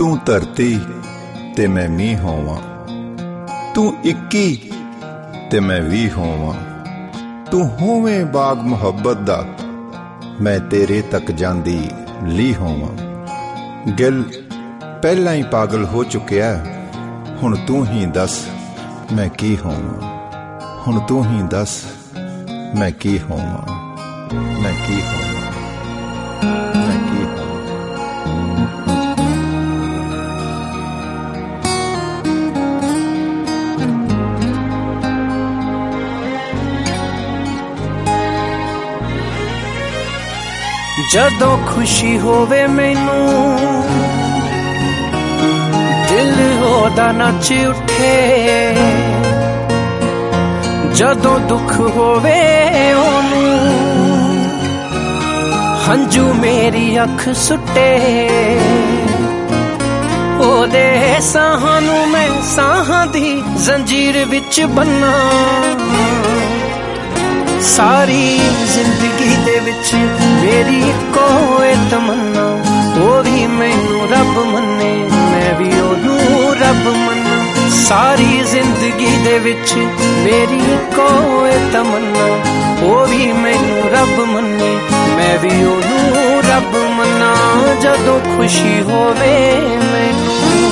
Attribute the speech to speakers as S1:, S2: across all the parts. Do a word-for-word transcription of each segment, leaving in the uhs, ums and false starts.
S1: तू धरती ते मैं मीह होवां, तू इक्की ते मैं वी होवां। तू होवें बाग मुहब्बत दा, मैं तेरे तक जांदी ली होवां। गिल पहला ही पागल हो चुकिया, हुण तू ही दस मैं की होवां। हुण तू ही दस मैं की होवां, मैं की होवां, मैं की होवां।
S2: जदों खुशी होवे मैनू दिल ओदा नच उठे, जदों दुख होवे ओनू हंजू मेरी अख सुटे। ओदे साहां नू मैं साहां दी जंजीर विच बन्ना, सारी जिंदगी दे विच मेरी कोई तमन्ना। वो भी मैनू रब मन्ने, मैं भी ओनू रब मन्ना। सारी जिंदगी दे विच मेरी कोई तमन्ना, वो भी मैनू रब मन्ने, मैं भी ओनू रब मन्ना। जदों खुशी होवे मैनू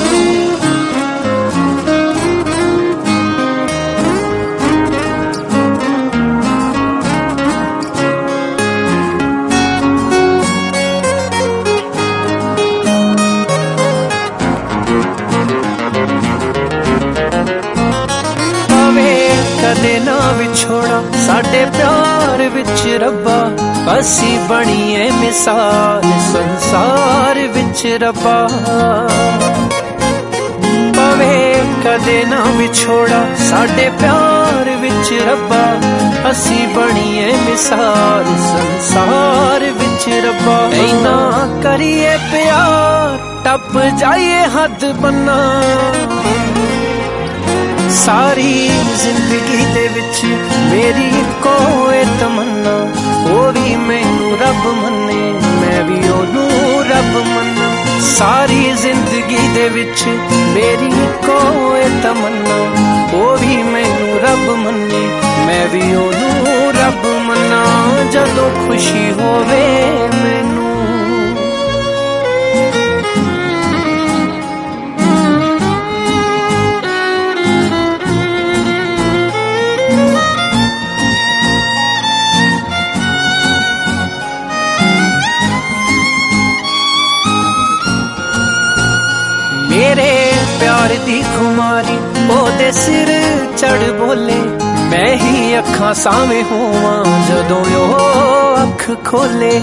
S2: कदे ना विछोड़ा साडे प्यार विच रब्बा, असी बणीए मिसाल संसार विच रब्बा। पवे कदे ना विछोड़ा साडे प्यार विच रब्बा, असी बणीए मिसाल संसार विच रब्बा। ऐना करिए प्यार टप जाइए हद बन्ना, सारी जिंदगी दे विच मेरी कोई तमन्ना। वो भी मैनू रब मन्ने, मैं भी ओनू रब मन्ना। सारी जिंदगी दे विच मेरी कोई तमन्ना, वो भी मैनू रब मन्ने, मैं भी ओनू रब मन्ना। जदों खुशी होवे मैनू मेरे प्यार दी खुमारी ओदे सिर चढ़ बोले, मैं ही अखां सावें होवां जदों ओ अख खोले।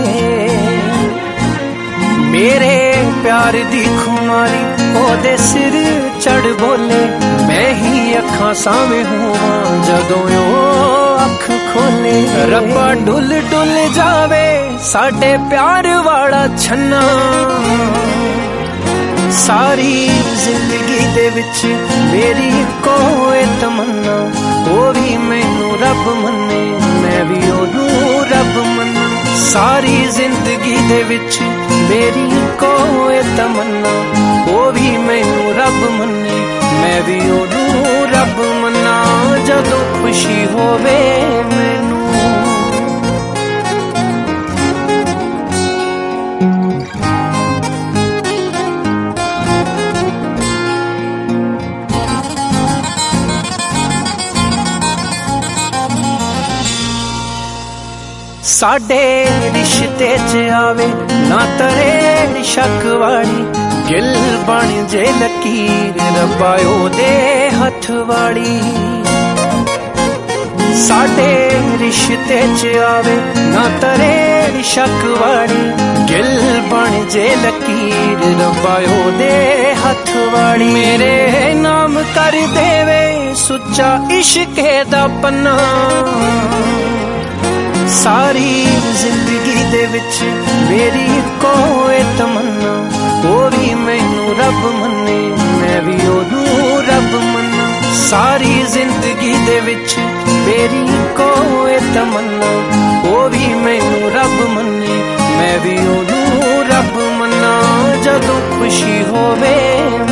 S2: मेरे प्यार दी खुमारी ओदे सिर चढ़ बोले, मैं ही अखां सावें होवां जदों ओ अख खोले। रब्बा डुल डुल जावे साडे प्यार वाला छन्ना, सारी जिंदगी दे विच मेरी कोई तमन्ना। वो भी मैनू रब मन्ने, मैं भी ओनू रब मन्ना। सारी जिंदगी दे विच मेरी कोई तमन्ना, वो भी मैनू रब मन्ने, मैं भी ओनू रब मन्ना। जदों खुशी होवे मैनू साडे रिश्ते च आवे ना तरे शक वाली, गिल बन जे लकीर रब्बा ओदे हथ वाली। साडे रिश्ते च आवे ना तरे शक वाली, गिल बन जे लकीर रब्बा ओदे हथ वाली। मेरे नाम कर देवे सुच्चा इश्के दा पन्ना, सारी जिंदगी दे विच मेरी कोई तमन्ना। वो भी मैनू रब मन्ने, मैं भी ओनू रब मन्ना। सारी जिंदगी दे विच मेरी कोई तमन्ना, वो भी मैनू रब मन्ने, मैं भी ओनू रब मन्ना। जदों खुशी ਹੋਵੇ